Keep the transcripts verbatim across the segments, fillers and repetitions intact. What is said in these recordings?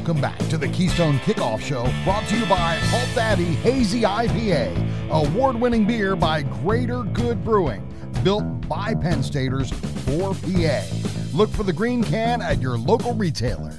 Welcome back to the Keystone Kickoff Show, brought to you by Halt Daddy Hazy I P A, award-winning beer by Greater Good Brewing, built by Penn Staters for P A. Look for the green can at your local retailer.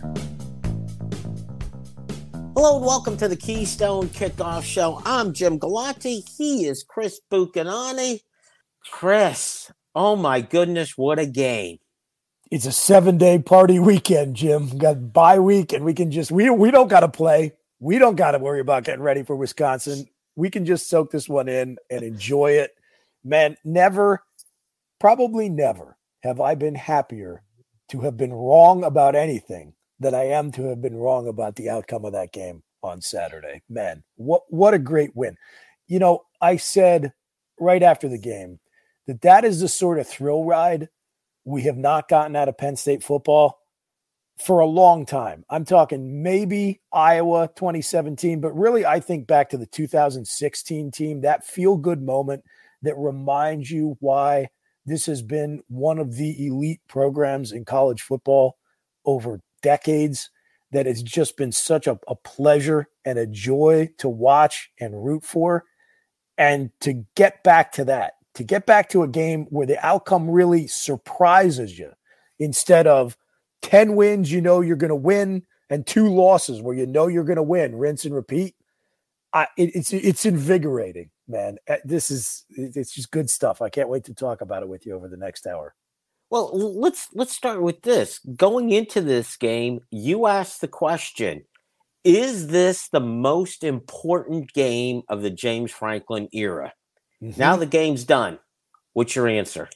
Hello and welcome to the Keystone Kickoff Show. I'm Jim Galati. He is Chris Buchanani. Chris, oh my goodness, what a game. It's a seven-day party weekend, Jim. We got bye week, and we can just we we don't got to play. We don't got to worry about getting ready for Wisconsin. We can just soak this one in and enjoy it. Man, never, probably never have I been happier to have been wrong about anything than I am to have been wrong about the outcome of that game on Saturday. Man, what what a great win. You know, I said right after the game that that is the sort of thrill ride we have not gotten out of Penn State football for a long time. I'm talking maybe Iowa twenty seventeen, but really I think back to the two thousand sixteen team, that feel-good moment that reminds you why this has been one of the elite programs in college football over decades, that it's just been such a, a pleasure and a joy to watch and root for. And to get back to that, to get back to a game where the outcome really surprises you instead of ten wins, you know you're going to win, and two losses where you know you're going to win, rinse and repeat. I, it, it's it's invigorating, man. This is it's just good stuff. I can't wait to talk about it with you over the next hour. Well, let's let's start with this. Going into this game, you asked the question, is this the most important game of the James Franklin era? Mm-hmm. Now the game's done. What's your answer?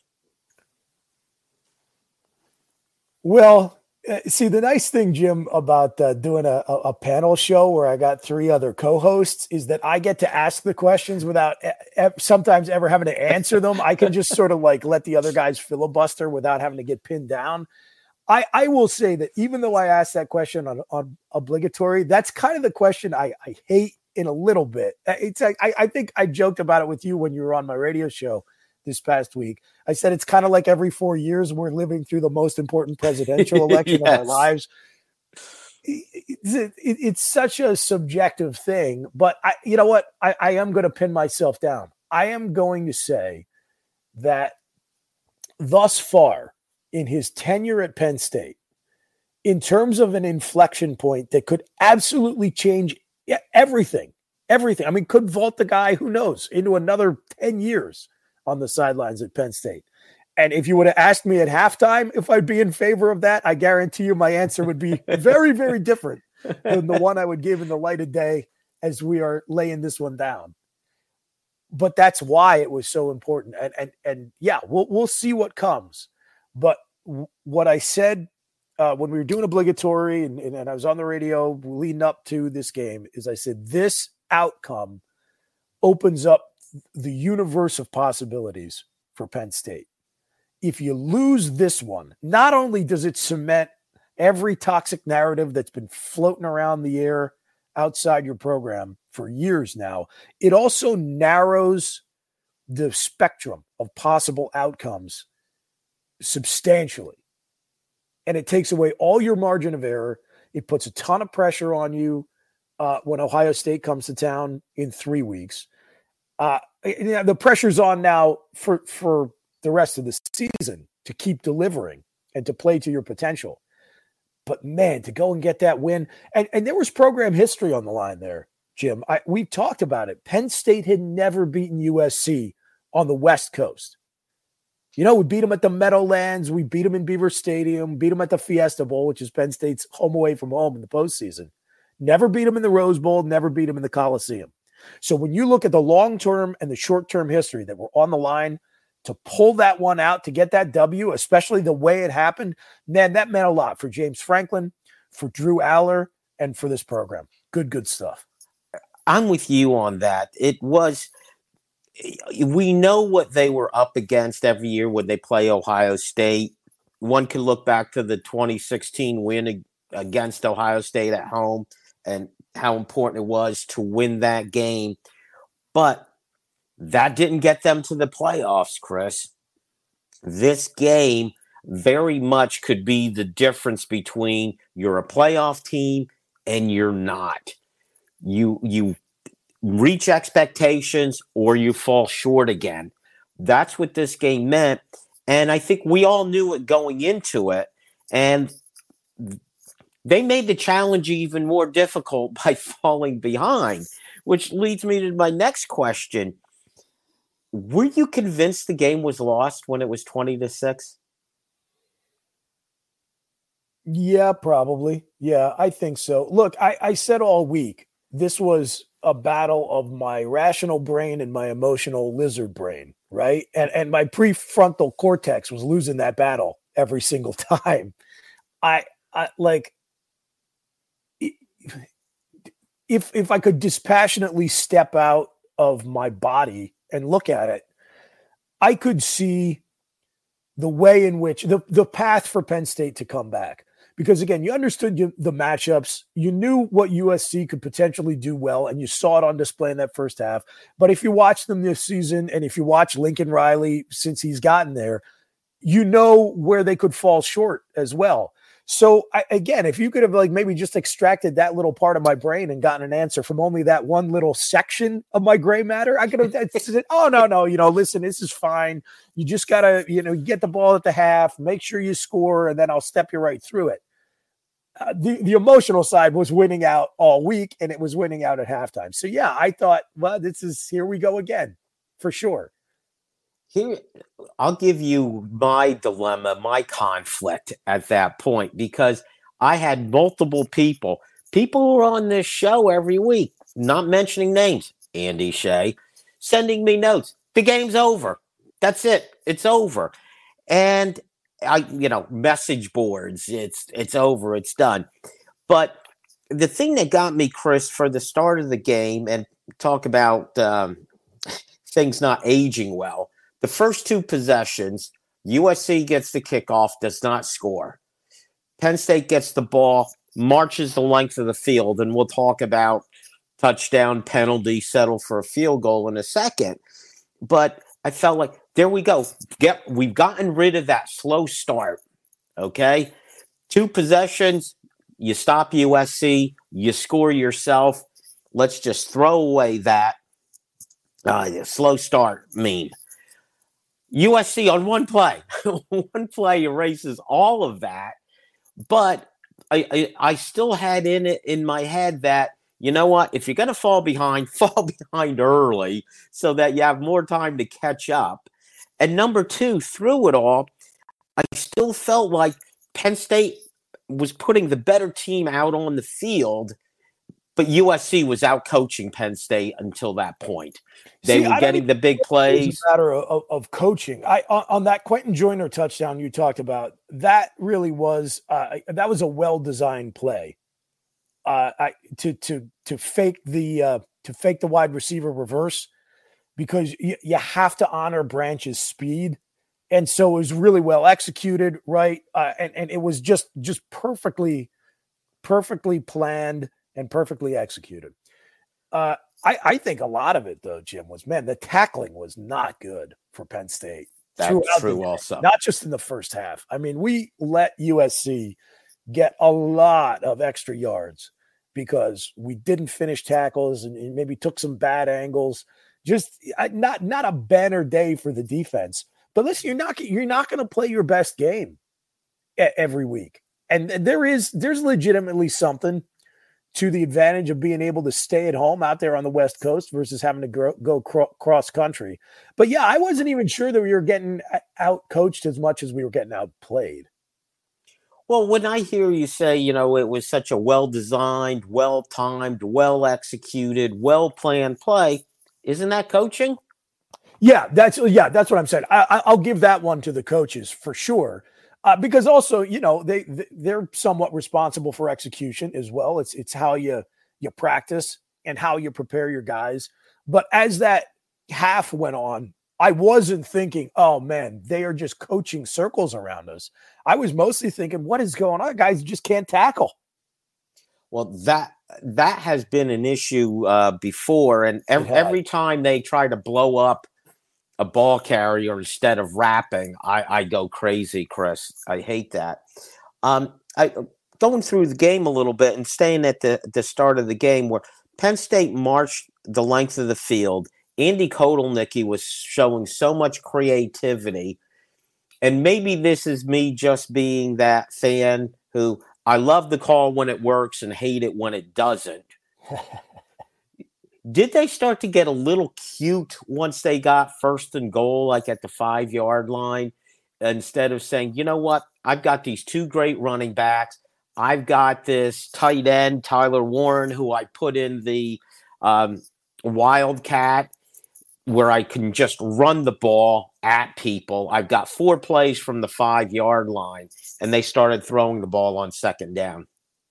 Well, uh, see, the nice thing, Jim, about uh, doing a, a, a panel show where I got three other co-hosts is that I get to ask the questions without e- sometimes ever having to answer them. I can just sort of like let the other guys filibuster without having to get pinned down. I, I will say that even though I asked that question on, on obligatory, that's kind of the question I, I hate in a little bit. It's like, I, I think I joked about it with you when you were on my radio show this past week. I said, it's kind of like every four years we're living through the most important presidential election yes. of our lives. It's, it, it's such a subjective thing, but I, you know what? I, I am going to pin myself down. I am going to say that thus far in his tenure at Penn State, in terms of an inflection point that could absolutely change everything, everything. I mean, could vault the guy, who knows, into another ten years on the sidelines at Penn State. And if you would have asked me at halftime if I'd be in favor of that, I guarantee you my answer would be very, very different than the one I would give in the light of day as we are laying this one down. But that's why it was so important. And and and yeah, we'll we'll see what comes. But w- what I said uh, when we were doing obligatory and, and, and I was on the radio leading up to this game is I said, this outcome opens up the universe of possibilities for Penn State. If you lose this one, not only does it cement every toxic narrative that's been floating around the air outside your program for years now, it also narrows the spectrum of possible outcomes substantially. And it takes away all your margin of error. It puts a ton of pressure on you uh, when Ohio State comes to town in three weeks. Uh, the pressure's on now for, for the rest of the season to keep delivering and to play to your potential. But man, to go and get that win, and, and there was program history on the line there, Jim. I, we've talked about it. Penn State had never beaten U S C on the West Coast. You know, we beat them at the Meadowlands. We beat them in Beaver Stadium, beat them at the Fiesta Bowl, which is Penn State's home away from home in the postseason. Never beat them in the Rose Bowl, never beat them in the Coliseum. So when you look at the long-term and the short-term history that were on the line to pull that one out, to get that W, especially the way it happened, man, that meant a lot for James Franklin, for Drew Aller, and for this program. Good, good stuff. I'm with you on that. It was, we know what they were up against every year when they play Ohio State. One can look back to the twenty sixteen win against Ohio State at home and how important it was to win that game. But that didn't get them to the playoffs, Chris. This game very much could be the difference between you're a playoff team and you're not. You you reach expectations or you fall short again. That's what this game meant. And I think we all knew it going into it. And they made the challenge even more difficult by falling behind, which leads me to my next question. Were you convinced the game was lost when it was twenty to six? Yeah, probably. Yeah, I think so. Look, I, I said all week, this was a battle of my rational brain and my emotional lizard brain, right? And and my prefrontal cortex was losing that battle every single time. I, I like if if I could dispassionately step out of my body and look at it, I could see the way in which the, the path for Penn State to come back. Because again, you understood you, the matchups, you knew what U S C could potentially do well, and you saw it on display in that first half. But if you watch them this season, and if you watch Lincoln Riley since he's gotten there, you know where they could fall short as well. So I, again, if you could have like maybe just extracted that little part of my brain and gotten an answer from only that one little section of my gray matter, I could have said, oh, no, no, you know, listen, this is fine. You just got to, you know, get the ball at the half, make sure you score, and then I'll step you right through it. Uh, the, the emotional side was winning out all week, and it was winning out at halftime. So, yeah, I thought, well, this is, here we go again, for sure. Here, I'll give you my dilemma, my conflict at that point, because I had multiple people, people who are on this show every week, not mentioning names, Andy Shea, sending me notes. The game's over. That's it. It's over. And I, you know, message boards. It's it's over. It's done. But the thing that got me, Chris, for the start of the game, and talk about um, things not aging well. The first two possessions, U S C gets the kickoff, does not score. Penn State gets the ball, marches the length of the field, and we'll talk about touchdown, penalty, settle for a field goal in a second. But I felt like, there we go. Get, we've gotten rid of that slow start, okay? Two possessions, you stop U S C, you score yourself. Let's just throw away that uh, slow start meme. U S C on one play, one play erases all of that. But I, I, I still had in it in my head that, you know what, if you're going to fall behind, fall behind early so that you have more time to catch up. And number two, through it all, I still felt like Penn State was putting the better team out on the field, but U S C was out coaching Penn State until that point. They See, were getting the big plays. It's a matter of, of coaching. I on, on that Quentin Joyner touchdown you talked about, that really was uh, that was a well-designed play. Uh, I, to to to fake the uh, to fake the wide receiver reverse, because you, you have to honor Branch's speed, and so it was really well executed, right? Uh, and and it was just just perfectly perfectly planned and perfectly executed. Uh, I, I think a lot of it, though, Jim, was, man, the tackling was not good for Penn State. That's true also. Not just in the first half. I mean, we let U S C get a lot of extra yards because we didn't finish tackles and maybe took some bad angles. Just not not a banner day for the defense. But listen, you're not you're not going to play your best game every week. And there is there's legitimately something to the advantage of being able to stay at home out there on the West Coast versus having to go, go cro- cross country. But yeah, I wasn't even sure that we were getting out coached as much as we were getting outplayed. Well, when I hear you say, you know, it was such a well-designed, well-timed, well-executed, well-planned play, isn't that coaching? Yeah, that's yeah, that's what I'm saying. I, I'll give that one to the coaches for sure. Uh, because also, you know, they they're somewhat responsible for execution as well. It's it's how you you practice and how you prepare your guys. But as that half went on, I wasn't thinking, oh man, they are just coaching circles around us. I was mostly thinking, what is going on? Guys just can't tackle. Well, that that has been an issue uh, before, and every, every time they try to blow up a ball carrier instead of wrapping, I, I go crazy, Chris. I hate that. Um, I, going through the game a little bit and staying at the, the start of the game where Penn State marched the length of the field. Andy Kotelnicki was showing so much creativity. And maybe this is me just being that fan who I love the call when it works and hate it when it doesn't. Did they start to get a little cute once they got first and goal, like at the five-yard line, instead of saying, you know what, I've got these two great running backs. I've got this tight end, Tyler Warren, who I put in the um, Wildcat, where I can just run the ball at people. I've got four plays from the five-yard line, and they started throwing the ball on second down.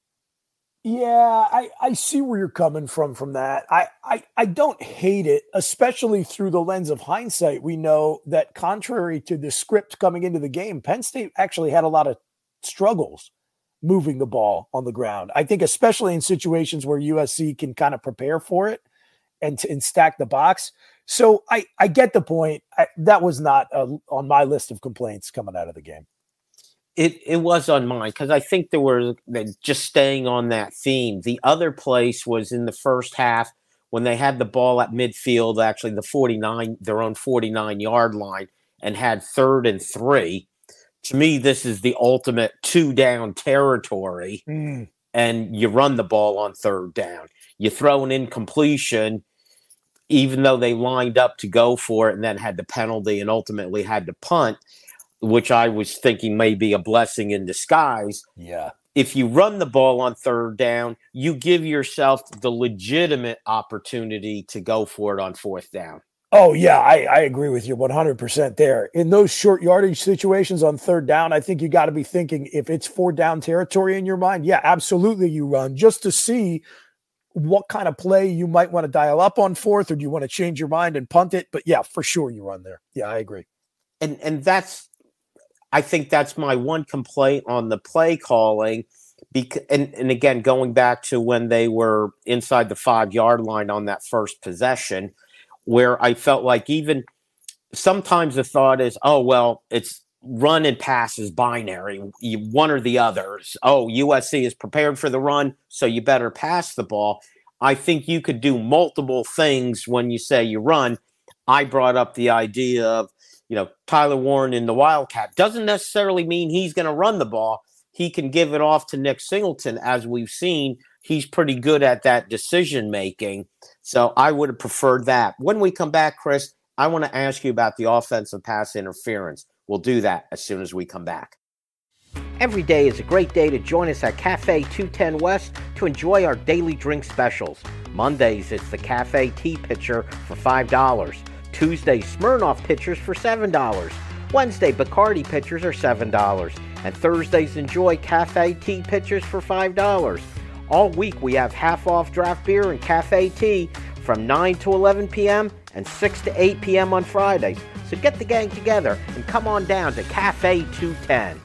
Yeah, I, I see where you're coming from from that. I, I, I don't hate it, especially through the lens of hindsight. We know that contrary to the script coming into the game, Penn State actually had a lot of struggles moving the ball on the ground. I think especially in situations where U S C can kind of prepare for it and, and stack the box. So I, I get the point. I, that was not uh, on my list of complaints coming out of the game. It it was on mine because I think there were just staying on that theme. The other place was in the first half when they had the ball at midfield, actually the forty-nine, their own forty-nine-yard line, and had third and three. To me, this is the ultimate two-down territory, mm. and you run the ball on third down. You throw an incompletion, even though they lined up to go for it and then had the penalty and ultimately had to punt, which I was thinking may be a blessing in disguise. Yeah. If you run the ball on third down, you give yourself the legitimate opportunity to go for it on fourth down. Oh, yeah, I, I agree with you one hundred percent there. In those short yardage situations on third down, I think you got to be thinking if it's four down territory in your mind, yeah, absolutely you run just to see what kind of play you might want to dial up on fourth, or do you want to change your mind and punt it? But, yeah, for sure you run there. Yeah, I agree. And and that's I think that's my one complaint on the play calling. Because, and, and again, going back to when they were inside the five-yard line on that first possession, where I felt like even sometimes the thought is, oh, well, it's run and pass is binary, you, one or the others. Oh, U S C is prepared for the run, so you better pass the ball. I think you could do multiple things when you say you run. I brought up the idea of, you know, Tyler Warren in the Wildcat doesn't necessarily mean he's going to run the ball. He can give it off to Nick Singleton. As we've seen, he's pretty good at that decision making. So I would have preferred that. When we come back, Chris, I want to ask you about the offensive pass interference. We'll do that as soon as we come back. Every day is a great day to join us at Cafe two ten West to enjoy our daily drink specials. Mondays, it's the Cafe Tea Pitcher for five dollars. Tuesday, Smirnoff pitchers for seven dollars. Wednesday, Bacardi pitchers are seven dollars. And Thursdays, enjoy Cafe Tea pitchers for five dollars. All week, we have half-off draft beer and cafe tea from nine to eleven p.m. and six to eight p.m. on Fridays. So get the gang together and come on down to Cafe two ten.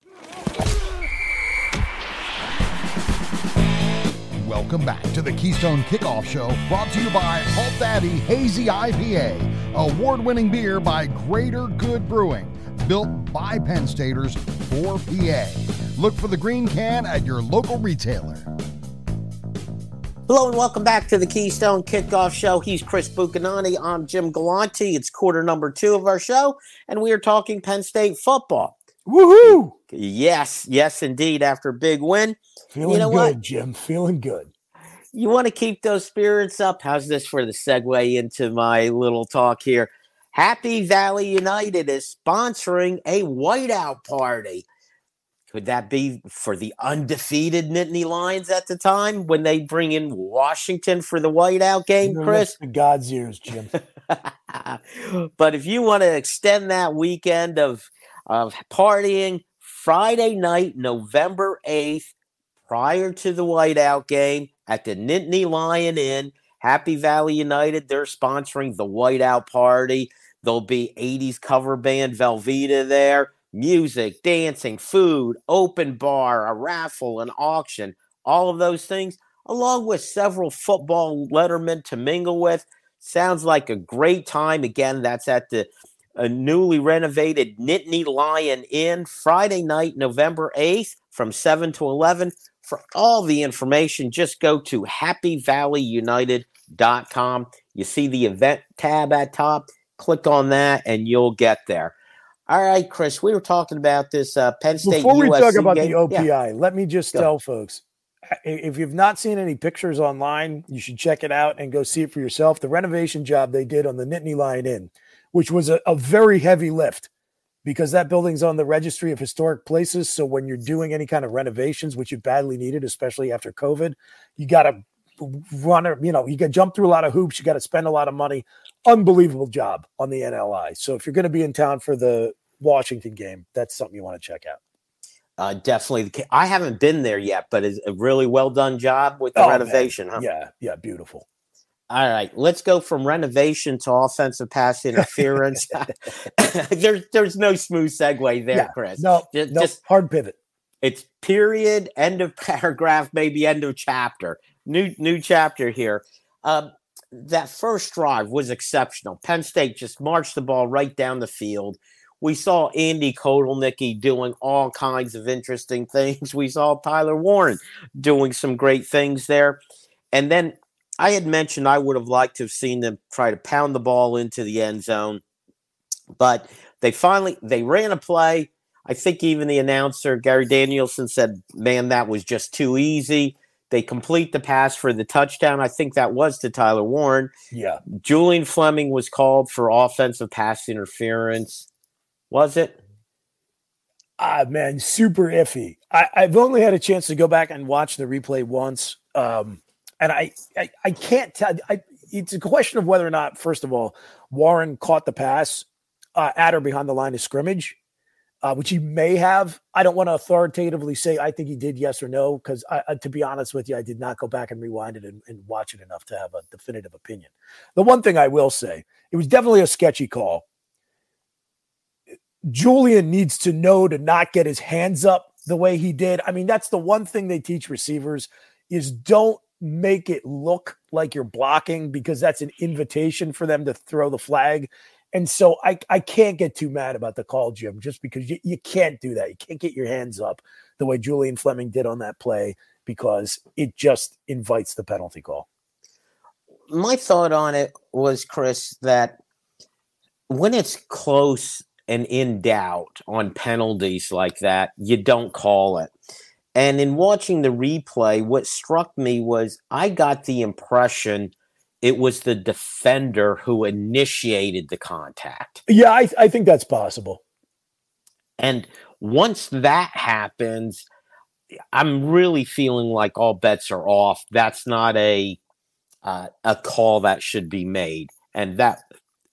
Welcome back to the Keystone Kickoff Show, brought to you by Halt Daddy Hazy I P A, award-winning beer by Greater Good Brewing, built by Penn Staters for P A. Look for the green can at your local retailer. Hello and welcome back to the Keystone Kickoff Show. He's Chris Buchanani. I'm Jim Galante. It's quarter number two of our show, and we are talking Penn State football. Woohoo! Yes, yes, indeed. After a big win. Feeling you know good, what? Jim. Feeling good. You want to keep those spirits up? How's this for the segue into my little talk here? Happy Valley United is sponsoring a whiteout party. Could that be for the undefeated Nittany Lions at the time when they bring in Washington for the whiteout game, Chris? To God's ears, Jim. But if you want to extend that weekend of, of partying, Friday night, November eighth, prior to the whiteout game at the Nittany Lion Inn, Happy Valley United, they're sponsoring the whiteout party. There'll be eighties cover band Velveeta there. Music, dancing, food, open bar, a raffle, an auction, all of those things, along with several football lettermen to mingle with. Sounds like a great time. Again, that's at the uh, newly renovated Nittany Lion Inn, Friday night, November eighth, from seven to eleven. For all the information, just go to happy valley united dot com. You see the event tab at top. Click on that, and you'll get there. All right, Chris, we were talking about this uh, Penn State Before we U S C talk about game. the O P I, Yeah. let me just Go. tell folks, if you've not seen any pictures online, you should check it out and go see it for yourself. The renovation job they did on the Nittany Lion Inn, which was a, a very heavy lift because that building's on the Registry of Historic Places. So when you're doing any kind of renovations, which you badly needed, especially after COVID, you got to run, you know, you got to jump through a lot of hoops. You got to spend a lot of money. Unbelievable job on the N L I. So if you're going to be in town for the Washington game, that's something you want to check out. Uh, definitely. I haven't been there yet, but it's a really well done job with the Oh, renovation. man. Huh? Yeah. Yeah. Beautiful. All right, let's go from renovation to offensive pass interference. there's there's no smooth segue there, Yeah, Chris. No, just, no, just hard pivot. It's period, end of paragraph, maybe end of chapter. New new chapter here. Um, that first drive was exceptional. Penn State just marched the ball right down the field. We saw Andy Kotelnicki doing all kinds of interesting things. We saw Tyler Warren doing some great things there. And then I had mentioned I would have liked to have seen them try to pound the ball into the end zone. But they finally, they ran a play. I think even the announcer, Gary Danielson, said, man, that was just too easy. They complete the pass for the touchdown. I think that was to Tyler Warren. Yeah. Julian Fleming was called for offensive pass interference. Was it? Ah, man, super iffy. I, I've only had a chance to go back and watch the replay once. Um, and I, I, I can't tell. I, it's a question of whether or not, first of all, Warren caught the pass uh, at or behind the line of scrimmage, uh, which he may have. I don't want to authoritatively say I think he did, yes or no, because uh, to be honest with you, I did not go back and rewind it and, and watch it enough to have a definitive opinion. The one thing I will say, it was definitely a sketchy call. Julian needs to know to not get his hands up the way he did. I mean, that's the one thing they teach receivers is don't make it look like you're blocking because that's an invitation for them to throw the flag. And so I, I can't get too mad about the call, Jim, just because you, you can't do that. You can't get your hands up the way Julian Fleming did on that play because it just invites the penalty call. My thought on it was, Chris, that when it's close and in doubt on penalties like that, you don't call it. And in watching the replay, what struck me was I got the impression it was the defender who initiated the contact. Yeah, I, I think that's possible. And once that happens, I'm really feeling like all bets are off. That's not a uh, a call that should be made. And that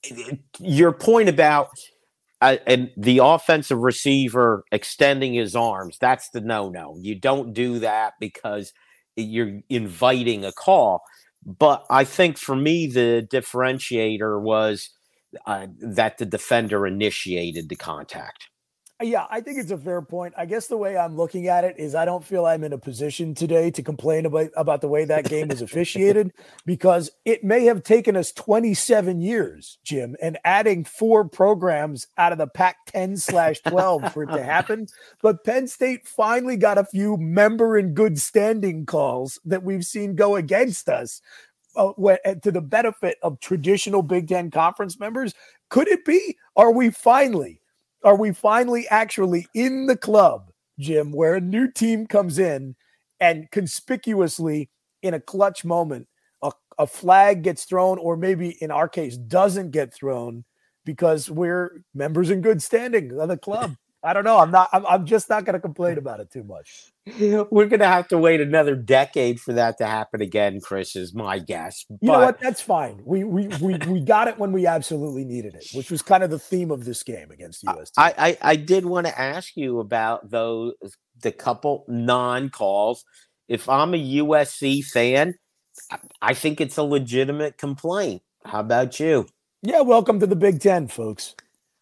your point about Uh, and the offensive receiver extending his arms, that's the no-no. You don't do that because you're inviting a call. But I think for me, the differentiator was uh, that the defender initiated the contact. Yeah, I think it's a fair point. I guess the way I'm looking at it is I don't feel I'm in a position today to complain about, about the way that game was officiated because it may have taken us twenty-seven years, Jim, and adding four programs out of the Pac ten slash twelve for it to happen. But Penn State finally got a few member in good standing calls that we've seen go against us uh, to the benefit of traditional Big Ten conference members. Could it be? Are we finally? Are we finally actually in the club, Jim, where a new team comes in and conspicuously in a clutch moment, a, a flag gets thrown, or maybe in our case doesn't get thrown because we're members in good standing of the club? I don't know. I'm not, I'm, I'm just not going to complain about it too much. We're going to have to wait another decade for that to happen again, Chris, is my guess. You but, know what? That's fine. We, we, we, we got it when we absolutely needed it, which was kind of the theme of this game against U S T. I, I, I did want to ask you about those, the couple non-calls. If I'm a U S C fan, I think it's a legitimate complaint. How about you? Yeah. Welcome to the Big Ten, folks.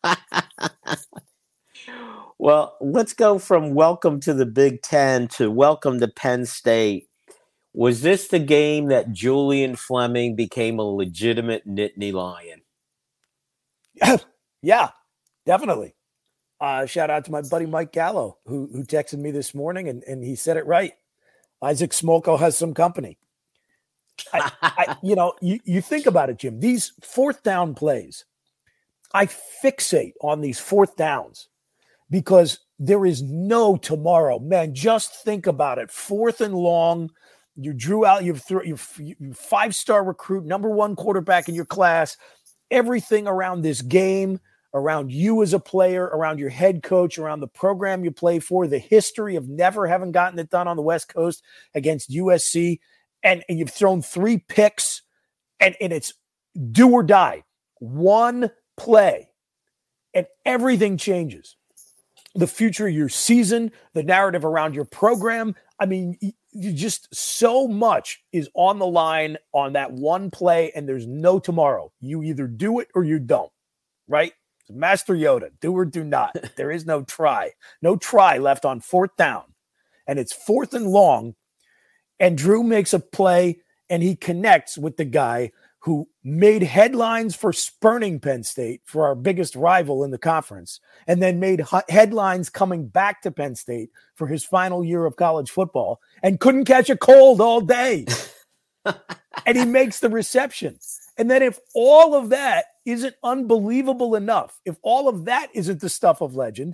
Well, let's go from welcome to the Big Ten to welcome to Penn State. Was this the game that Julian Fleming became a legitimate Nittany Lion? Yeah, definitely. Uh, shout out to my buddy Mike Gallo, who who texted me this morning, and, and he said it right. Isaac Smolko has some company. I, I, you know, you, you think about it, Jim. These fourth down plays, I fixate on these fourth downs because there is no tomorrow. Man, just think about it. Fourth and long, you drew out your, your, your five-star recruit, number one quarterback in your class, everything around this game, around you as a player, around your head coach, around the program you play for, the history of never having gotten it done on the West Coast against U S C, and, and you've thrown three picks, and, and it's do or die. One play, and everything changes. The future of your season, the narrative around your program. I mean, you just so much is on the line on that one play, and there's no tomorrow. You either do it or you don't, right? Master Yoda, do or do not. There is no try. No try left on fourth down. And it's fourth and long. And Drew makes a play, and he connects with the guy who made headlines for spurning Penn State, for our biggest rival in the conference, and then made hu- headlines coming back to Penn State for his final year of college football and couldn't catch a cold all day. And he makes the reception. And then if all of that isn't unbelievable enough, if all of that isn't the stuff of legend,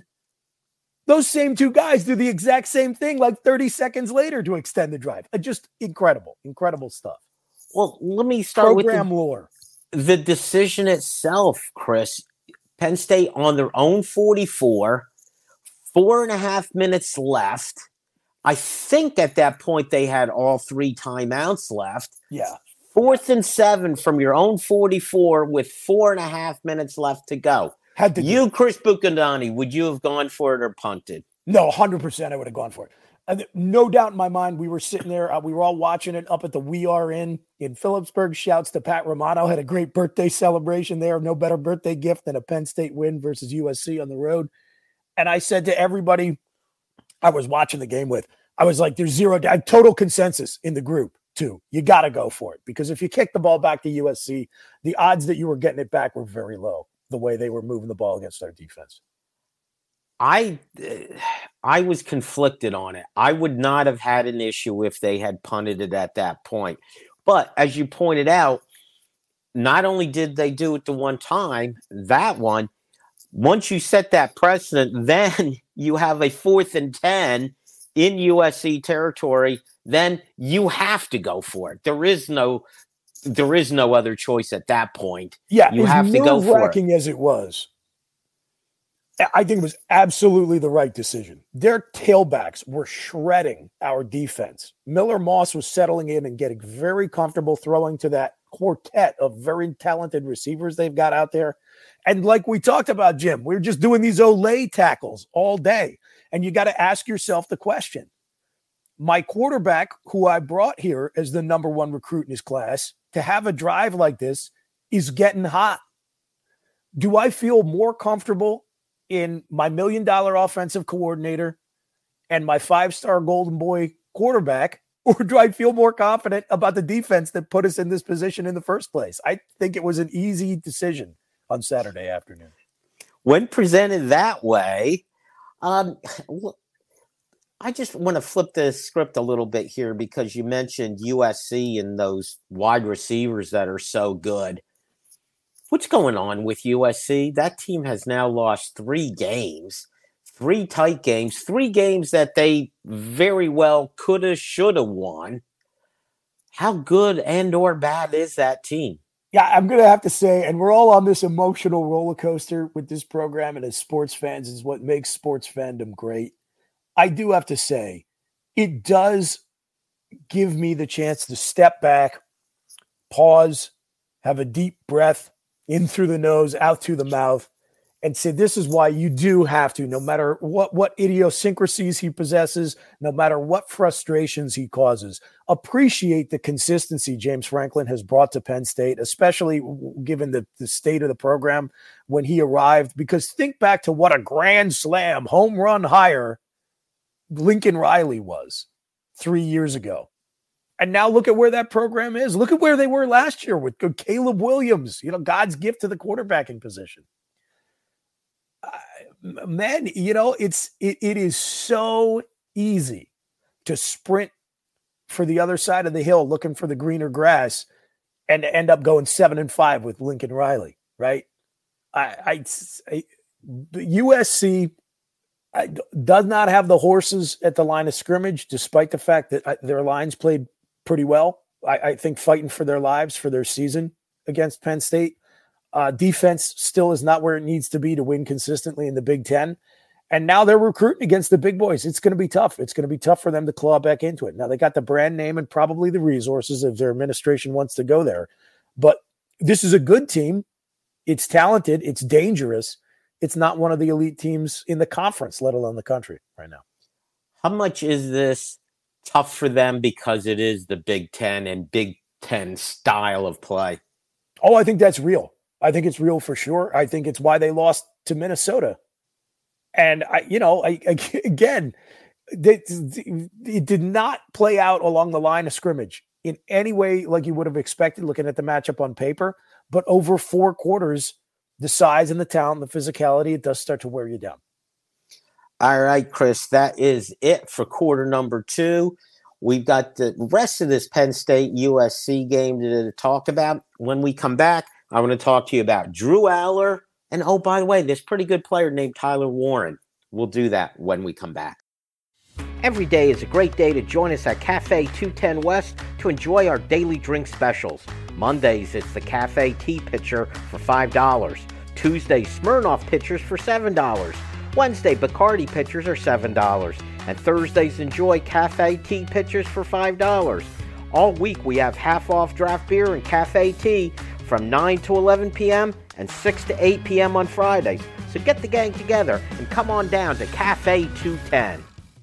those same two guys do the exact same thing like thirty seconds later to extend the drive. Just incredible, incredible stuff. Well, let me start Program with the, lore. The decision itself, Chris. Penn State on their own forty-four, four and a half minutes left. I think at that point they had all three timeouts left. Yeah. Fourth and seven from your own forty-four with four and a half minutes left to go. Had to you, Chris Bucandani, would you have gone for it or punted? No, one hundred percent I would have gone for it. Uh, no doubt in my mind, we were sitting there. Uh, we were all watching it up at the We Are In in Phillipsburg. Shouts to Pat Romano. Had a great birthday celebration there. No better birthday gift than a Penn State win versus U S C on the road. And I said to everybody I was watching the game with, I was like, there's zero doubt, total consensus in the group, too. You got to go for it. Because if you kick the ball back to U S C, the odds that you were getting it back were very low, the way they were moving the ball against our defense. I I was conflicted on it. I would not have had an issue if they had punted it at that point. But as you pointed out, not only did they do it the one time, that one, once you set that precedent, then you have a fourth and ten in U S C territory, then you have to go for it. There is no there is no other choice at that point. Yeah, you have to go for it. As it was, I think it was absolutely the right decision. Their tailbacks were shredding our defense. Miller Moss was settling in and getting very comfortable throwing to that quartet of very talented receivers they've got out there. And like we talked about, Jim, we were just doing these Olay tackles all day. And you got to ask yourself the question. My quarterback, who I brought here as the number one recruit in his class, to have a drive like this is getting hot. Do I feel more comfortable in my million dollar offensive coordinator and my five-star Golden Boy quarterback, or do I feel more confident about the defense that put us in this position in the first place? I think it was an easy decision on Saturday afternoon. When presented that way, um, I just want to flip the script a little bit here because you mentioned U S C and those wide receivers that are so good. What's going on with U S C? That team has now lost three games, three tight games, three games that they very well could have, should have won. How good and or bad is that team? Yeah, I'm going to have to say, and we're all on this emotional roller coaster with this program, and as sports fans is what makes sports fandom great. I do have to say, it does give me the chance to step back, pause, have a deep breath, in through the nose, out through the mouth, and say, this is why you do have to, no matter what, what idiosyncrasies he possesses, no matter what frustrations he causes, appreciate the consistency James Franklin has brought to Penn State, especially given the, the state of the program when he arrived. Because think back to what a grand slam, home run hire Lincoln Riley was three years ago. And now look at where that program is. Look at where they were last year with Caleb Williams, you know, God's gift to the quarterbacking position. Uh, Man, you know, it's it, it is so easy to sprint for the other side of the hill looking for the greener grass and end up going seven and five with Lincoln Riley, right? I, I, I U S C I, does not have the horses at the line of scrimmage, despite the fact that I, their lines played pretty well. I, I think fighting for their lives for their season against Penn State. Uh, defense still is not where it needs to be to win consistently in the Big Ten. And now they're recruiting against the big boys. It's going to be tough. It's going to be tough for them to claw back into it. Now they got the brand name and probably the resources if their administration wants to go there. But this is a good team. It's talented. It's dangerous. It's not one of the elite teams in the conference, let alone the country right now. How much is this tough for them because it is the Big Ten and Big Ten style of play? Oh, I think that's real. I think it's real for sure. I think it's why they lost to Minnesota. And, I, you know, I, I, again, they, it did not play out along the line of scrimmage in any way like you would have expected looking at the matchup on paper. But over four quarters, the size and the talent, the physicality, it does start to wear you down. All right, Chris, that is it for quarter number two. We've got the rest of this Penn State U S C game to, to talk about. When we come back, I want to talk to you about Drew Allar. And, oh, by the way, this pretty good player named Tyler Warren. We'll do that when we come back. Every day is a great day to join us at Cafe two ten West to enjoy our daily drink specials. Mondays, it's the Cafe Tea Pitcher for five dollars. Tuesday, Smirnoff Pitchers for seven dollars. Wednesday, Bacardi Pitchers are seven dollars. And Thursdays, enjoy Cafe Tea Pitchers for five dollars. All week, we have half-off draft beer and cafe tea from nine to eleven p.m. and six to eight p.m. on Fridays. So get the gang together and come on down to Cafe two ten.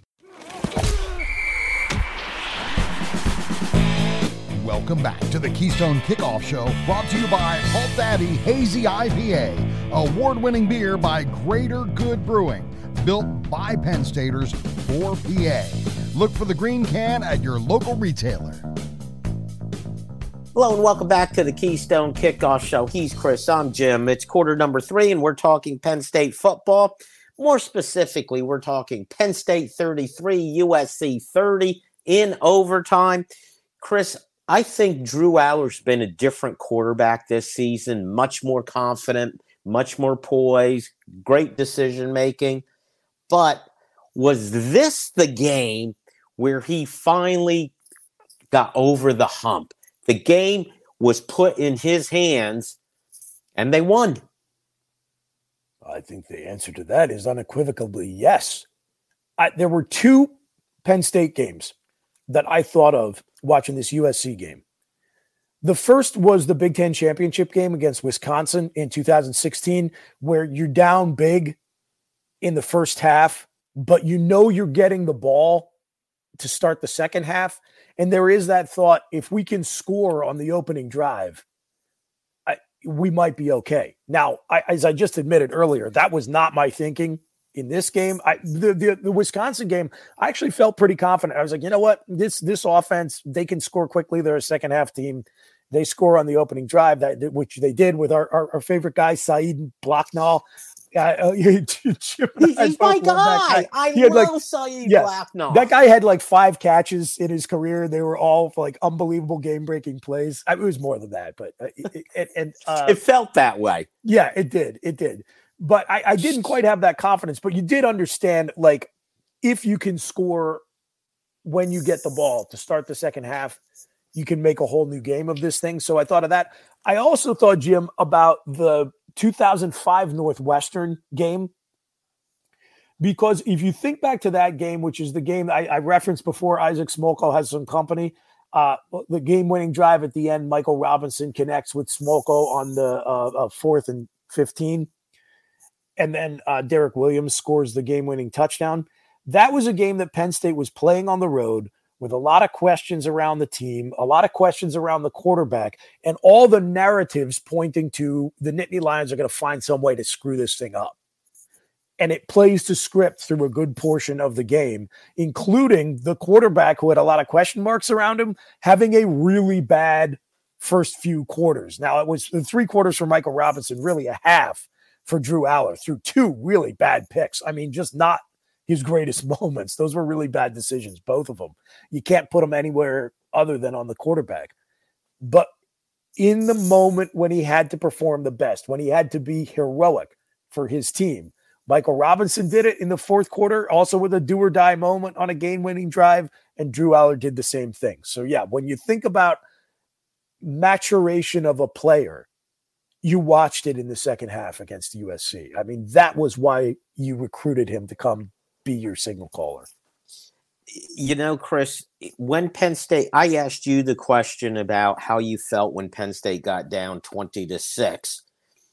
Welcome back to the Keystone Kickoff Show, brought to you by Halt Daddy Hazy I P A, award-winning beer by Greater Good Brewing, built by Penn Staters for P A. Look for the green can at your local retailer. Hello and welcome back to the Keystone Kickoff Show. He's Chris, I'm Jim. It's quarter number three and we're talking Penn State football. More specifically, we're talking Penn State thirty-three, U S C thirty in overtime. Chris, I think Drew Allar's been a different quarterback this season, much more confident, much more poised, great decision-making. But was this the game where he finally got over the hump? The game was put in his hands, and they won. I think the answer to that is unequivocally yes. I, there were two Penn State games that I thought of watching this U S C game. The first was the Big Ten championship game against Wisconsin in two thousand sixteen, where you're down big in the first half, but you know you're getting the ball to start the second half. And there is that thought, if we can score on the opening drive, I, we might be okay. Now, I, as I just admitted earlier, that was not my thinking in this game. I, the, the, the Wisconsin game, I actually felt pretty confident. I was like, you know what? This this offense, they can score quickly. They're a second half team. They score on the opening drive, that which they did with our, our, our favorite guy, Saeed Blacknall. Uh, He's my guy. guy. I he love like, Saeed yeah, Blacknall. That guy had like five catches in his career. They were all like unbelievable game-breaking plays. I mean, it was more than that, but uh, it, it, and, uh, it felt that way. Yeah, it did. It did. But I, I didn't quite have that confidence. But you did understand, like, if you can score when you get the ball to start the second half, you can make a whole new game of this thing. So I thought of that. I also thought, Jim, about the two thousand five Northwestern game, because if you think back to that game, which is the game I, I referenced before, Isaac Smolko has some company, uh, the game-winning drive at the end, Michael Robinson connects with Smolko on the uh, uh, fourth and fifteen, and then uh, Derek Williams scores the game-winning touchdown. That was a game that Penn State was playing on the road with a lot of questions around the team, a lot of questions around the quarterback, and all the narratives pointing to the Nittany Lions are going to find some way to screw this thing up. And it plays to script through a good portion of the game, including the quarterback who had a lot of question marks around him having a really bad first few quarters. Now, it was three quarters for Michael Robinson, really a half for Drew Aller through two really bad picks. I mean, just not his greatest moments. Those were really bad decisions, both of them. You can't put them anywhere other than on the quarterback. But in the moment when he had to perform the best, when he had to be heroic for his team, Michael Robinson did it in the fourth quarter, also with a do-or-die moment on a game-winning drive, and Drew Aller did the same thing. So, yeah, when you think about maturation of a player, you watched it in the second half against U S C. I mean, that was why you recruited him to come be your signal caller. You know, Chris, when Penn State, I asked you the question about how you felt when Penn State got down twenty to six.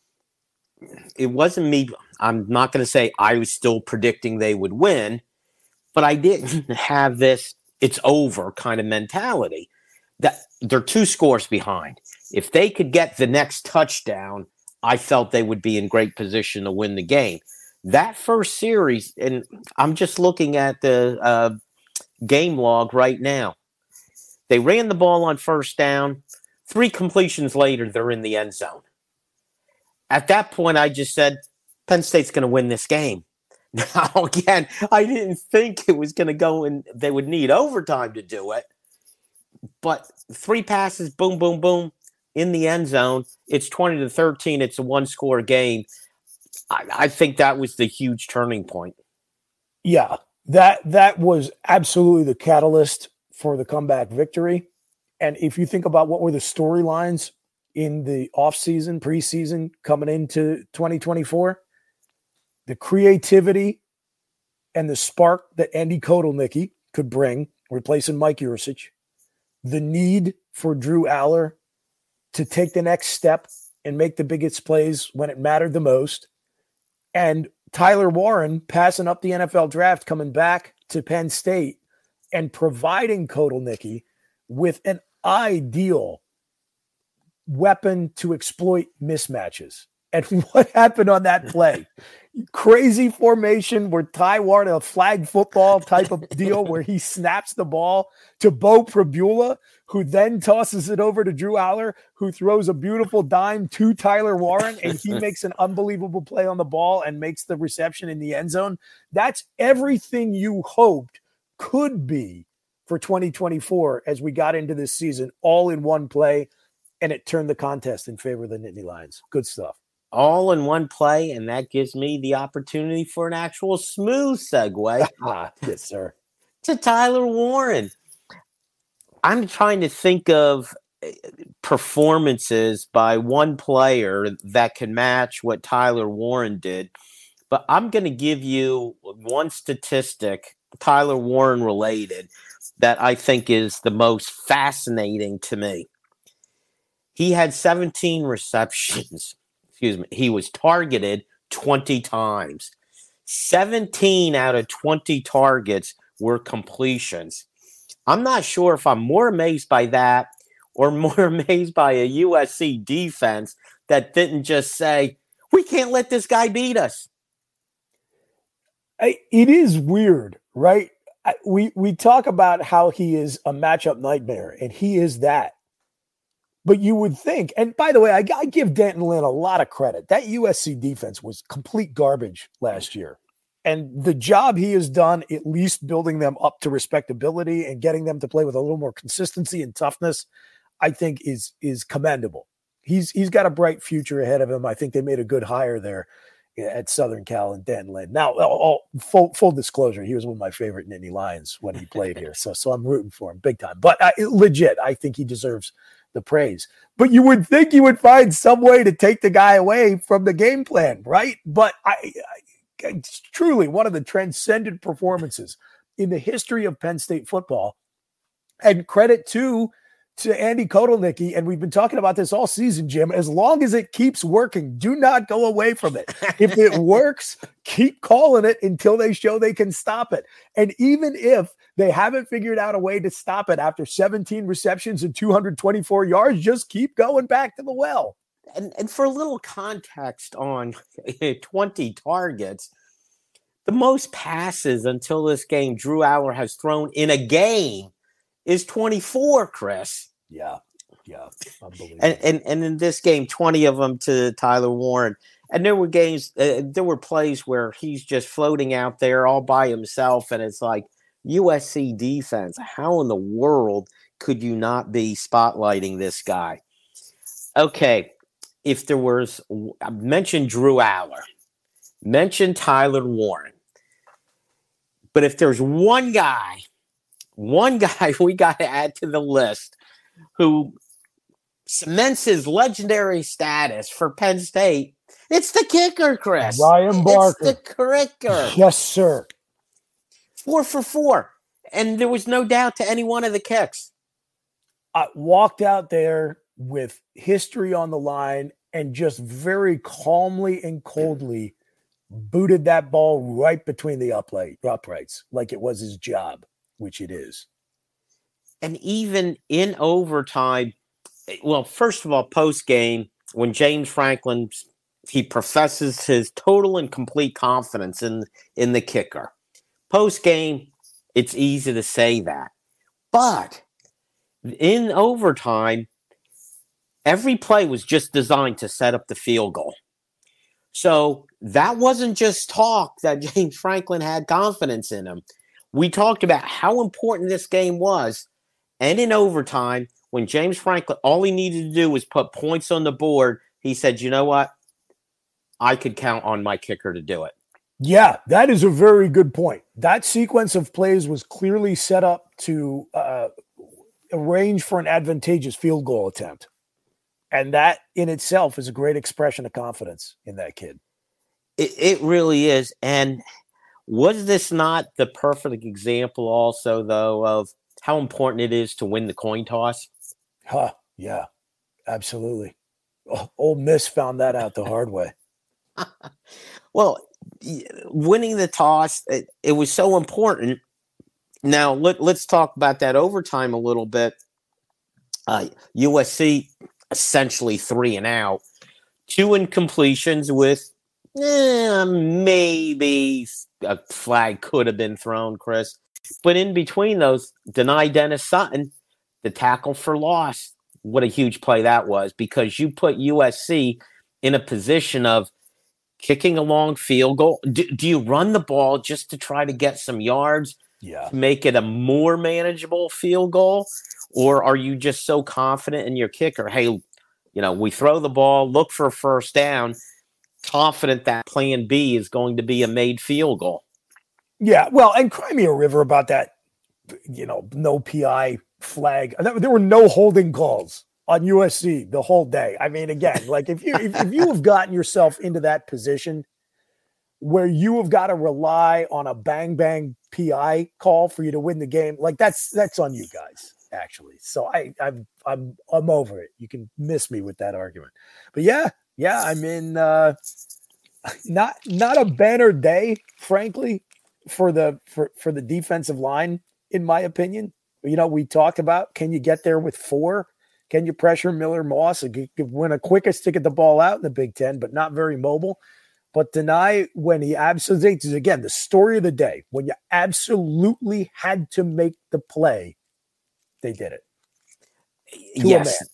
It wasn't me. I'm not going to say I was still predicting they would win, but I didn't have this it's over kind of mentality. That they're two scores behind. If they could get the next touchdown, I felt they would be in great position to win the game. That first series, and I'm just looking at the uh, game log right now. They ran the ball on first down. Three completions later, they're in the end zone. At that point, I just said, Penn State's going to win this game. Now, again, I didn't think it was going to go and they would need overtime to do it. But three passes, boom, boom, boom, in the end zone. It's twenty to thirteen. It's a one-score game. I, I think that was the huge turning point. Yeah, that that was absolutely the catalyst for the comeback victory. And if you think about what were the storylines in the offseason, preseason, coming into twenty twenty-four, the creativity and the spark that Andy Kotelnicki could bring, replacing Mike Yurcich, the need for Drew Aller to take the next step and make the biggest plays when it mattered the most, and Tyler Warren passing up the N F L draft, coming back to Penn State and providing Kotelnicki with an ideal weapon to exploit mismatches. And what happened on that play? Crazy formation where Ty Warren, a flag football type of deal where he snaps the ball to Bo Prabula, who then tosses it over to Drew Aller, who throws a beautiful dime to Tyler Warren, and he makes an unbelievable play on the ball and makes the reception in the end zone. That's everything you hoped could be for twenty twenty-four as we got into this season, all in one play, and it turned the contest in favor of the Nittany Lions. Good stuff. All in one play, and that gives me the opportunity for an actual smooth segue. Yes, sir. To Tyler Warren. I'm trying to think of performances by one player that can match what Tyler Warren did, but I'm going to give you one statistic, Tyler Warren related, that I think is the most fascinating to me. He had seventeen receptions. Excuse me, he was targeted twenty times. seventeen out of twenty targets were completions. I'm not sure if I'm more amazed by that or more amazed by a U S C defense that didn't just say, we can't let this guy beat us. It is weird, right? We, we talk about how he is a matchup nightmare, and he is that. But you would think, and by the way, I, I give D'Anton Lynn a lot of credit. That U S C defense was complete garbage last year. And the job he has done, at least building them up to respectability and getting them to play with a little more consistency and toughness, I think is, is commendable. He's He's got a bright future ahead of him. I think they made a good hire there at Southern Cal and D'Anton Lynn. Now, all, full, full disclosure, he was one of my favorite Nittany Lions when he played here. So, so I'm rooting for him big time. But uh, legit, I think he deserves the praise. But you would think you would find some way to take the guy away from the game plan, right? But I, I it's truly one of the transcendent performances in the history of Penn State football. And credit to to Andy Kotelnicki, and we've been talking about this all season, Jim. As long as it keeps working, do not go away from it. If it works, keep calling it until they show they can stop it. And even if they haven't figured out a way to stop it after seventeen receptions and two hundred twenty-four yards, just keep going back to the well. And, and for a little context on twenty targets, the most passes until this game Drew Aller has thrown in a game is twenty-four, Chris. Yeah, yeah. Unbelievable. And, and, and in this game, twenty of them to Tyler Warren. And there were games, uh, there were plays where he's just floating out there all by himself, and it's like, U S C defense, how in the world could you not be spotlighting this guy? Okay, if there was, I mentioned Drew Aller, mentioned Tyler Warren, but if there's one guy, one guy we got to add to the list who cements his legendary status for Penn State, it's the kicker, Chris. Ryan Barker. It's the kicker. Yes, sir. Four for four. And there was no doubt to any one of the kicks. I walked out there with history on the line and just very calmly and coldly booted that ball right between the upright, uprights like it was his job, which it is. And even in overtime, well, first of all, post-game, when James Franklin, he professes his total and complete confidence in, in the kicker. Post-game, it's easy to say that. But in overtime, every play was just designed to set up the field goal. So that wasn't just talk that James Franklin had confidence in him. We talked about how important this game was. And in overtime, when James Franklin, all he needed to do was put points on the board, he said, you know what? I could count on my kicker to do it. Yeah, that is a very good point. That sequence of plays was clearly set up to uh, arrange for an advantageous field goal attempt. And that in itself is a great expression of confidence in that kid. It, it really is. And was this not the perfect example also, though, of how important it is to win the coin toss? Huh, yeah, absolutely. Oh, Ole Miss found that out the hard way. Well, winning the toss, it, it was so important. Now, let, let's talk about that overtime a little bit. Uh, U S C essentially three and out, two incompletions with eh, maybe a flag could have been thrown, Chris. But in between those, deny Dennis Sutton, the tackle for loss. What a huge play that was, because you put U S C in a position of kicking a long field goal. Do, do you run the ball just to try to get some yards, yeah, to make it a more manageable field goal? Or are you just so confident in your kicker? Hey, you know, we throw the ball, look for a first down, confident that plan B is going to be a made field goal. Yeah, well, and cry me a river about that, you know, no P I flag. There were no holding calls on U S C the whole day. I mean, again, like if you if, if you have gotten yourself into that position where you have got to rely on a bang bang P I call for you to win the game, like that's that's on you guys, actually. So I I'm I'm I'm over it. You can miss me with that argument. But yeah, yeah, I mean uh not not a banner day, frankly, for the for, for the defensive line, in my opinion. You know, we talked about, can you get there with four? Can you pressure Miller Moss? Win a quickest to get the ball out in the Big Ten, but not very mobile. But deny when he absolutely, again, the story of the day, when you absolutely had to make the play, they did it. To yes,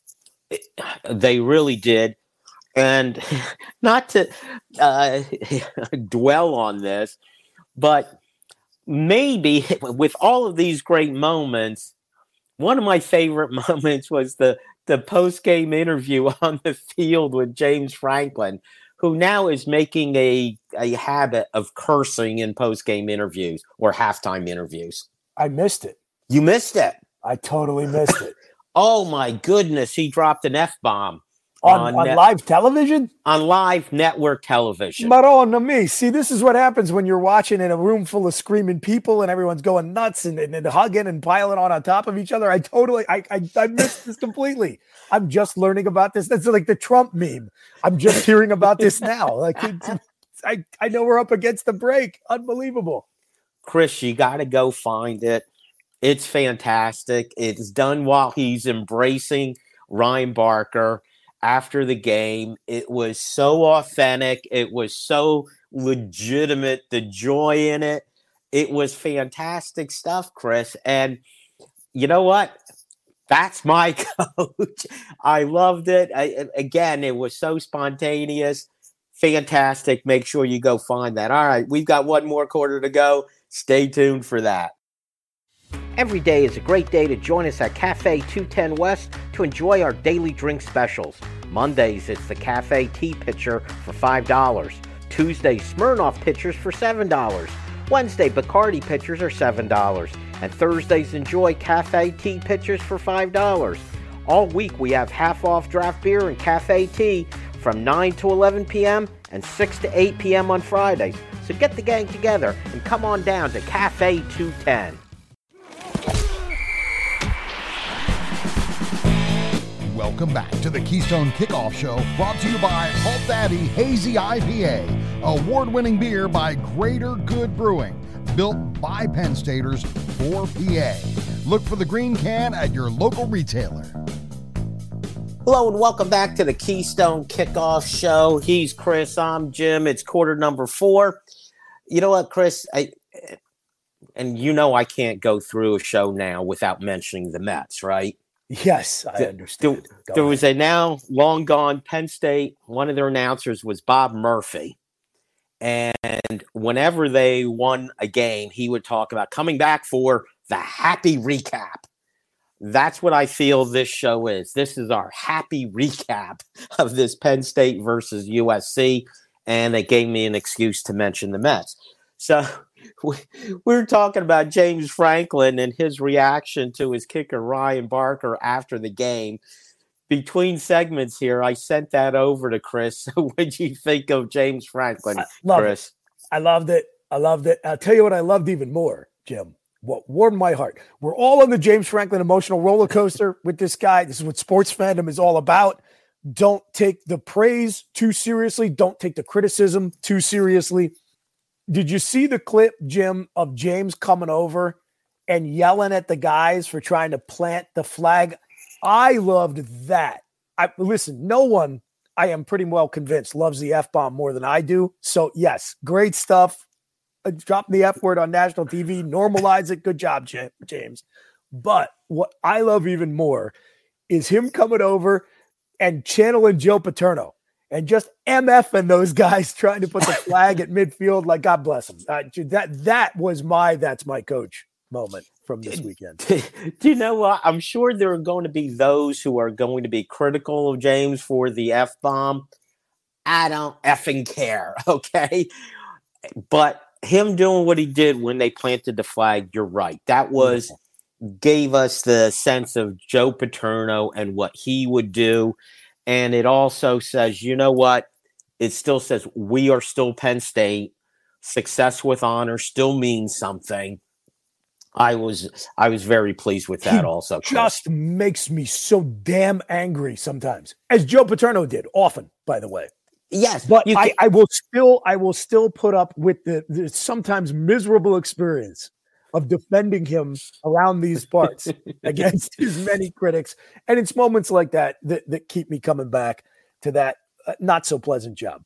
they really did. And not to uh, dwell on this, but maybe with all of these great moments, one of my favorite moments was the, the post-game interview on the field with James Franklin, who now is making a, a habit of cursing in post-game interviews or halftime interviews. I missed it. You missed it. I totally missed it. Oh, my goodness. He dropped an F-bomb. On, on, on net, live television? On live network television. Madonna me. See, this is what happens when you're watching in a room full of screaming people and everyone's going nuts and, and, and hugging and piling on on top of each other. I totally, I, I, I missed this completely. I'm just learning about this. That's like the Trump meme. I'm just hearing about this now. Like, I, I know we're up against the break. Unbelievable. Chris, you got to go find it. It's fantastic. It's done while he's embracing Ryan Barker. After the game, it was so authentic. It was so legitimate, the joy in it. It was fantastic stuff, Chris. And you know what? That's my coach. I loved it. I, again, it was so spontaneous. fantastic. Make sure you go find that. All right, we've got one more quarter to go. Stay tuned for that. Every day is a great day to join us at Cafe two ten West to enjoy our daily drink specials. Mondays, it's the Cafe Tea Pitcher for five dollars. Tuesday, Smirnoff Pitchers for seven dollars. Wednesday, Bacardi Pitchers are seven dollars. And Thursdays, enjoy Cafe Tea Pitchers for five dollars. All week, we have half-off draft beer and cafe tea from nine to eleven p.m. and six to eight p.m. on Fridays. So get the gang together and come on down to Cafe two ten. Welcome back to the Keystone Kickoff Show, brought to you by Halt Daddy Hazy I P A, award-winning beer by Greater Good Brewing, built by Penn Staters for P A. Look for the green can at your local retailer. Hello and welcome back to the Keystone Kickoff Show. He's Chris, I'm Jim. It's quarter number four. You know what, Chris? I, and you know I can't go through a show now without mentioning the Mets, right? Yes, I understand. There, there was a now long gone Penn State. One of their announcers was Bob Murphy. And whenever they won a game, he would talk about coming back for the happy recap. That's what I feel this show is. This is our happy recap of this Penn State versus U S C. And it gave me an excuse to mention the Mets. So we, we were talking about James Franklin and his reaction to his kicker, Ryan Barker, after the game. Between segments here, I sent that over to Chris. What did you think of James Franklin, I love Chris? It. I loved it. I loved it. I'll tell you what I loved even more, Jim. What warmed my heart. We're all on the James Franklin emotional roller coaster with this guy. This is what sports fandom is all about. Don't take the praise too seriously. Don't take the criticism too seriously. Did you see the clip, Jim, of James coming over and yelling at the guys for trying to plant the flag? I loved that. I listen, no one, I am pretty well convinced, loves the F-bomb more than I do. So, yes, great stuff. Uh, drop the F word on national T V, normalize it. Good job, James. But what I love even more is him coming over and channeling Joe Paterno and just MFing those guys trying to put the flag at midfield. Like, God bless him. Uh, that, that was my, that's my coach moment from this weekend. Do you know what? I'm sure there are going to be those who are going to be critical of James for the F-bomb. I don't effing care, okay? But him doing what he did when they planted the flag, you're right. That was gave us the sense of Joe Paterno and what he would do. And it also says, you know what? It still says we are still Penn State. Success with honor still means something. I was I was very pleased with that. He also, Chris. Just makes me so damn angry sometimes, as Joe Paterno did often, by the way. Yes, but I, I will still I will still put up with the, the sometimes miserable experience of defending him around these parts against his many critics, and it's moments like that that, that keep me coming back to that uh, not so pleasant job.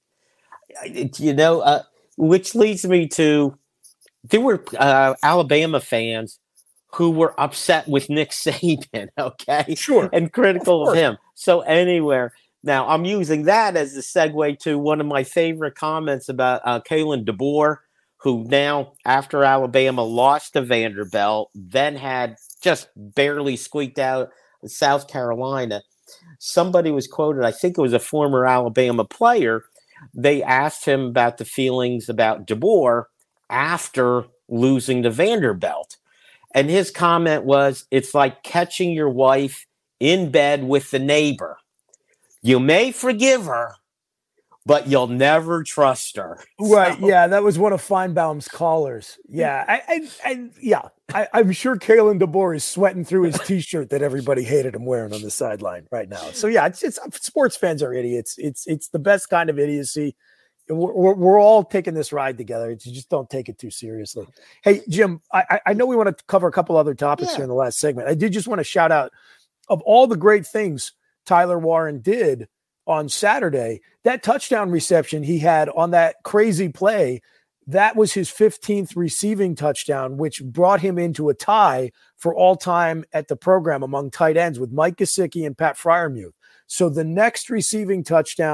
You know, uh, which leads me to. There were uh, Alabama fans who were upset with Nick Saban, okay? Sure. And critical of, of him. So anywhere. Now, I'm using that as a segue to one of my favorite comments about uh, Kalen DeBoer, who now, after Alabama lost to Vanderbilt, then had just barely squeaked out South Carolina. Somebody was quoted, I think it was a former Alabama player. They asked him about the feelings about DeBoer after losing to Vanderbilt. And his comment was, it's like catching your wife in bed with the neighbor. You may forgive her, but you'll never trust her. Right. So, yeah. That was one of Feinbaum's callers. Yeah. I, I, I yeah. I, I'm sure Kalen DeBoer is sweating through his t-shirt that everybody hated him wearing on the sideline right now. So yeah, it's, it's sports fans are idiots. It's, it's the best kind of idiocy. We're, we're all taking this ride together. You just don't take it too seriously. Hey, Jim, I, I know we want to cover a couple other topics yeah. here in the last segment. I did just want to shout out of all the great things Tyler Warren did on Saturday, that touchdown reception he had on that crazy play, that was his fifteenth receiving touchdown, which brought him into a tie for all time at the program among tight ends with Mike Gesicki and Pat Freiermuth. So the next receiving touchdown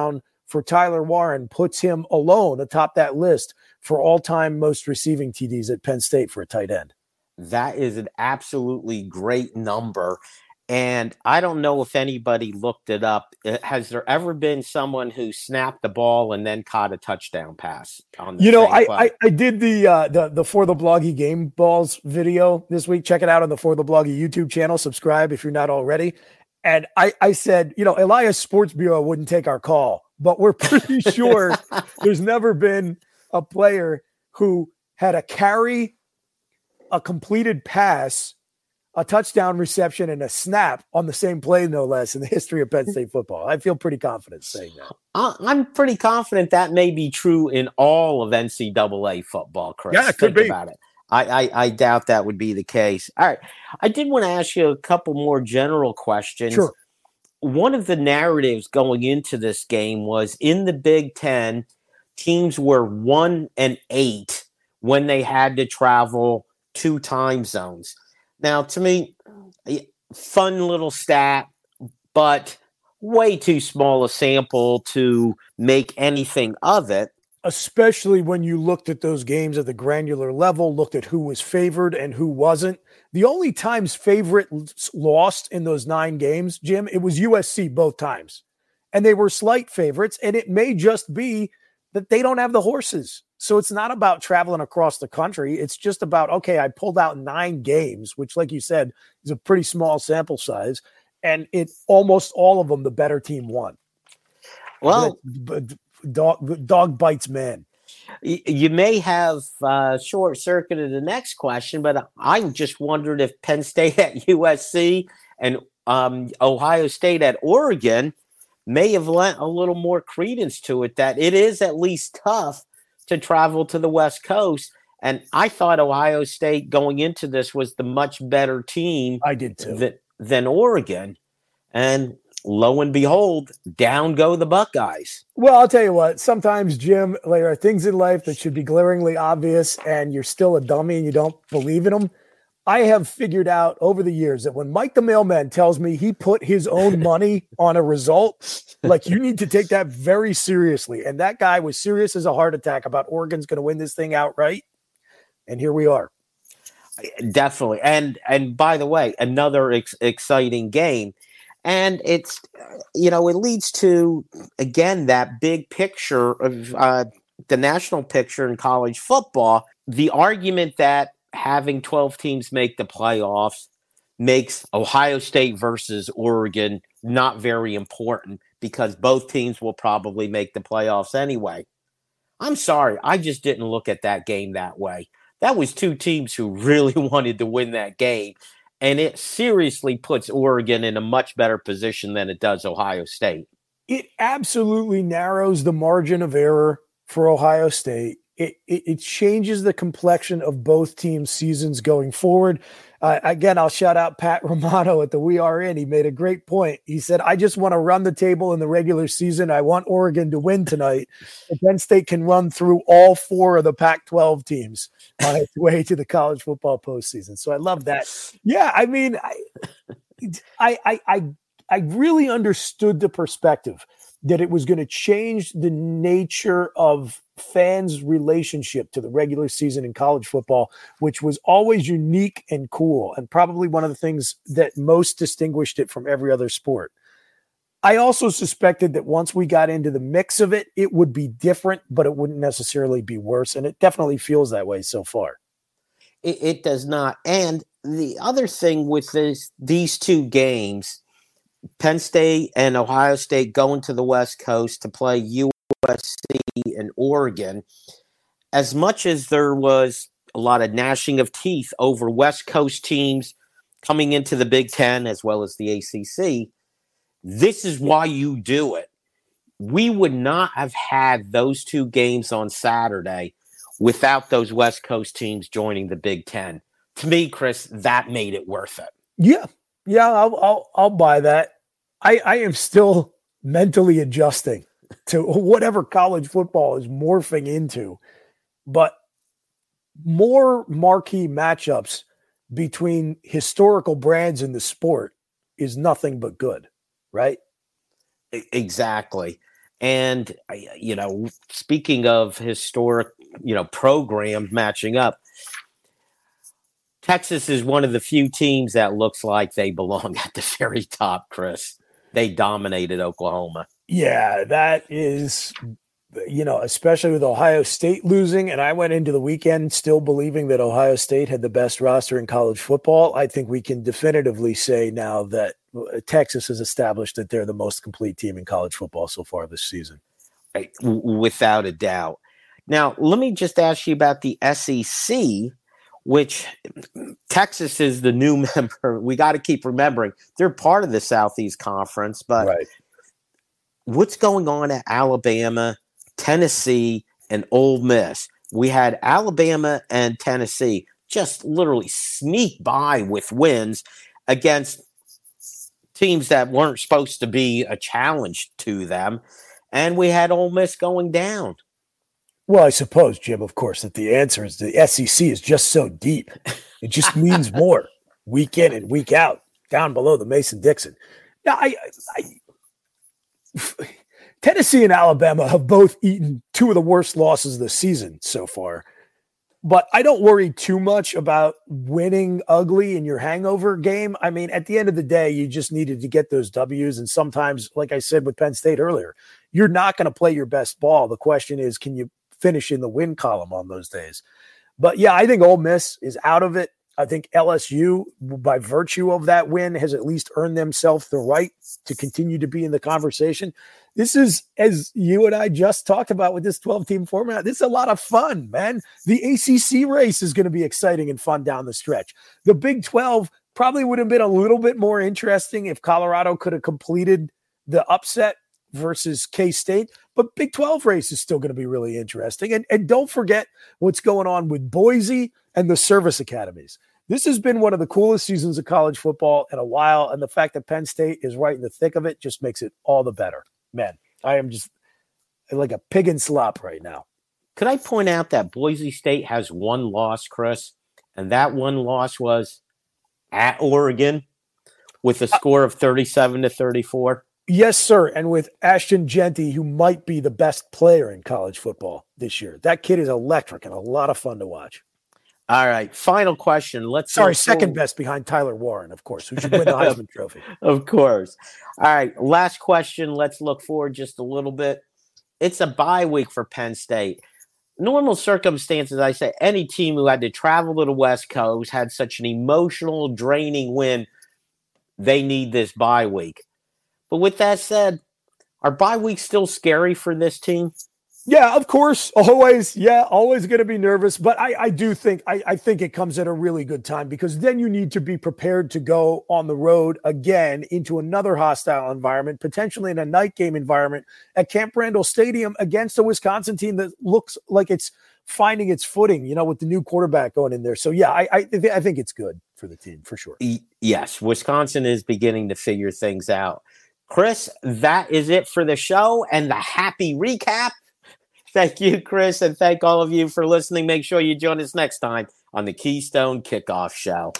for Tyler Warren puts him alone atop that list for all-time most receiving T Ds at Penn State for a tight end. That is an absolutely great number. And I don't know if anybody looked it up. Has there ever been someone who snapped the ball and then caught a touchdown pass on the You know, I, play? I I did the uh, the the For the Bloggy Game Balls video this week. Check it out on the For the Bloggy YouTube channel. Subscribe if you're not already. And I, I said, you know, Elias Sports Bureau wouldn't take our call, but we're pretty sure there's never been a player who had a carry, a completed pass, a touchdown reception, and a snap on the same play, no less, in the history of Penn State football. I feel pretty confident saying that. I'm pretty confident that may be true in all of N C double A football, Chris. Yeah, it could Think be. about it. I, I, I doubt that would be the case. All right. I did want to ask you a couple more general questions. Sure. One of the narratives going into this game was in the Big Ten, teams were one and eight when they had to travel two time zones. Now, to me, fun little stat, but way too small a sample to make anything of it. Especially when you looked at those games at the granular level, looked at who was favored and who wasn't. The only times favorites lost in those nine games, Jim, it was U S C both times. And they were slight favorites, and it may just be that they don't have the horses. So it's not about traveling across the country. It's just about, okay, I pulled out nine games, which, like you said, is a pretty small sample size. And it almost all of them, the better team won. Well, but, but, dog, dog bites man. You may have uh, short-circuited the next question, but I just wondered if Penn State at U S C and um, Ohio State at Oregon may have lent a little more credence to it, that it is at least tough to travel to the West Coast. And I thought Ohio State going into this was the much better team. I did too. Than, than Oregon. And lo and behold, down go the Buckeyes. Well, I'll tell you what, sometimes, Jim, there are things in life that should be glaringly obvious and you're still a dummy and you don't believe in them. I have figured out over the years that when Mike the Mailman tells me he put his own money on a result, like, you need to take that very seriously. And that guy was serious as a heart attack about Oregon's going to win this thing outright. And here we are. Definitely. And and by the way, another ex- exciting game. And it's, you know, it leads to, again, that big picture of uh, the national picture in college football. The argument that having twelve teams make the playoffs makes Ohio State versus Oregon not very important because both teams will probably make the playoffs anyway. I'm sorry. I just didn't look at that game that way. That was two teams who really wanted to win that game. And it seriously puts Oregon in a much better position than it does Ohio State. It absolutely narrows the margin of error for Ohio State. It, it, it changes the complexion of both teams' seasons going forward. Uh, again, I'll shout out Pat Romano at the We Are In. He made a great point. He said, I just want to run the table in the regular season. I want Oregon to win tonight. But Penn State can run through all four of the Pac twelve teams on its way to the college football postseason. So I love that. Yeah, I mean, I, I, I, I, I really understood the perspective that it was going to change the nature of fans' relationship to the regular season in college football, which was always unique and cool, and probably one of the things that most distinguished it from every other sport. I also suspected that once we got into the mix of it, it would be different, but it wouldn't necessarily be worse, and it definitely feels that way so far. It, it does not. And the other thing with this, these two games, Penn State and Ohio State going to the West Coast to play U S C and Oregon, as much as there was a lot of gnashing of teeth over West Coast teams coming into the Big Ten as well as the A C C, this is why you do it. We would not have had those two games on Saturday without those West Coast teams joining the Big Ten. To me, Chris, that made it worth it. Yeah. Yeah, I'll, I'll, I'll buy that. I, I am still mentally adjusting to whatever college football is morphing into, but more marquee matchups between historical brands in the sport is nothing but good, right? Exactly. And, you know, speaking of historic, you know, program matching up, Texas is one of the few teams that looks like they belong at the very top, Chris. They dominated Oklahoma. Yeah, that is, you know, especially with Ohio State losing. And I went into the weekend still believing that Ohio State had the best roster in college football. I think we can definitively say now that Texas has established that they're the most complete team in college football so far this season. Right, without a doubt. Now, let me just ask you about the S E C, which Texas is the new member. We got to keep remembering they're part of the Southeast Conference, but right. What's going on at Alabama, Tennessee, and Ole Miss? We had Alabama and Tennessee just literally sneak by with wins against teams that weren't supposed to be a challenge to them. And we had Ole Miss going down. Well, I suppose, Jim, of course, that the answer is the S E C is just so deep. It just means more week in and week out down below the Mason-Dixon. Now, I, I Tennessee and Alabama have both eaten two of the worst losses of the season so far. But I don't worry too much about winning ugly in your hangover game. I mean, at the end of the day, you just needed to get those W's. And sometimes, like I said with Penn State earlier, you're not going to play your best ball. The question is, can you finish in the win column on those days? But yeah, I think Ole Miss is out of it. I think L S U, by virtue of that win, has at least earned themselves the right to continue to be in the conversation. This is, as you and I just talked about with this twelve-team format, this is a lot of fun, man. The A C C race is going to be exciting and fun down the stretch. The Big twelve probably would have been a little bit more interesting if Colorado could have completed the upset versus K-State, but Big twelve race is still going to be really interesting. And, and don't forget what's going on with Boise and the service academies. This has been one of the coolest seasons of college football in a while, and the fact that Penn State is right in the thick of it just makes it all the better. Man, I am just like a pig in slop right now. Could I point out that Boise State has one loss, Chris, and that one loss was at Oregon with a score of thirty-seven to thirty-four? Yes, sir. And with Ashton Jeanty, who might be the best player in college football this year. That kid is electric and a lot of fun to watch. All right. Final question. Let's Sorry, second best behind Tyler Warren, of course, who should win the Heisman Trophy. Of course. All right. Last question. Let's look forward just a little bit. It's a bye week for Penn State. Normal circumstances, I say any team who had to travel to the West Coast had such an emotional, draining win, they need this bye week. But with that said, are bye weeks still scary for this team? Yeah, of course. Always. Yeah, always going to be nervous. But I, I do think I, I think it comes at a really good time because then you need to be prepared to go on the road again into another hostile environment, potentially in a night game environment at Camp Randall Stadium against a Wisconsin team that looks like it's finding its footing, you know, with the new quarterback going in there. So, yeah, I I, I think it's good for the team for sure. Yes, Wisconsin is beginning to figure things out. Chris, that is it for the show and the happy recap. Thank you, Chris, and thank all of you for listening. Make sure you join us next time on the Keystone Kickoff Show.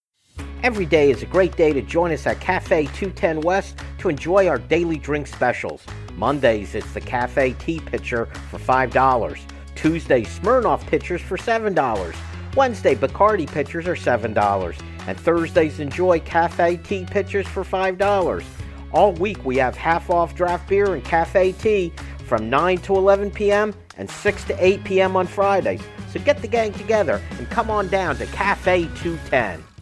Every day is a great day to join us at Cafe two ten West to enjoy our daily drink specials. Mondays, it's the Cafe Tea Pitcher for five dollars. Tuesday, Smirnoff Pitchers for seven dollars. Wednesday, Bacardi Pitchers are seven dollars. And Thursdays, enjoy Cafe Tea Pitchers for five dollars. All week, we have half-off draft beer and cafe tea from nine to eleven p.m. and six to eight p.m. on Fridays. So get the gang together and come on down to Cafe two ten.